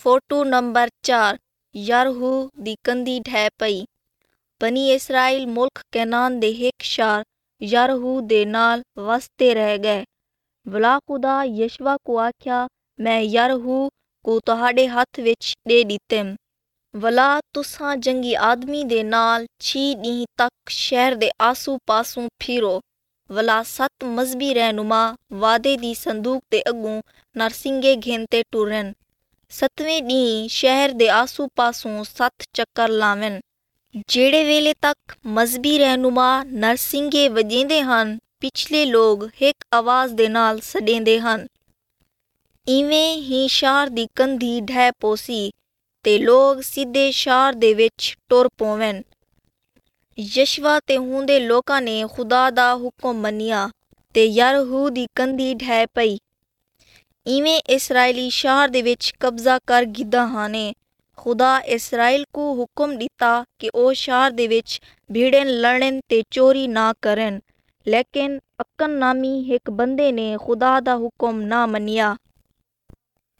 Photo number 4 यरहू दी कंधी ढह पई। बनी इसराइल मुल्क कैनान दे एक शहर यरहू दे नाल वसते रह गए। भला खुदा यशवा को आख्या, मैं यरहू को तुहाडे हथ विच दे दित्तेम। भला तुसां जंगी आदमी दे नाल 6 ॾींहं तक शहर दे आसू पासू फिरो। भला 7 मजहबी रहनुमा वादे दी संदूक दे अगों नरसिंगे घेंते टुरन। 7वें ॾींहं शहर दे आसू पासू 7 चक्कर लावन। जेड़े वेले तक मजहबी रहनुमा नरसिंगे वजेंदे हन, पिछले लोग एक आवाज दे नाल सडेंदे हन। इवें ही शहर दी कंधी ढह पोसी ते लोग सीधे शहर दे विच टुर पोवन। यशवा ते हुंदे लोकां ने खुदा दा हुक्म मनिया ते यरहू दी कंधी ढह पई। इवें इसराइली शहर दे विच कब्जा कर गिदा हाने। खुदा इसराइल को हुक्म दिता कि ओ शहर दे विच भीड़न लड़न ते चोरी ना करन, लेकिन अक्कन नामी एक बंदे ने खुदा दा हुक्म ना मनिया।